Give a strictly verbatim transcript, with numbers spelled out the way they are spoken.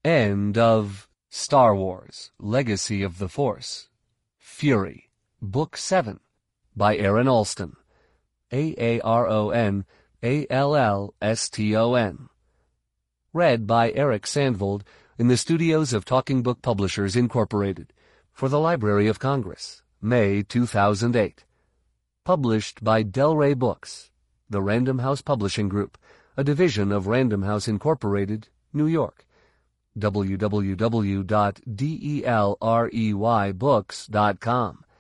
End of Star Wars, Legacy of the Force. Fury, Book seven, by Aaron Alston. A A R O N A L L S T O N. Read by Eric Sandvold in the studios of Talking Book Publishers, Incorporated, for the Library of Congress, May two thousand eight. Published by Del Rey Books, the Random House Publishing Group, a division of Random House Incorporated, New York. w w w dot delrey books dot com.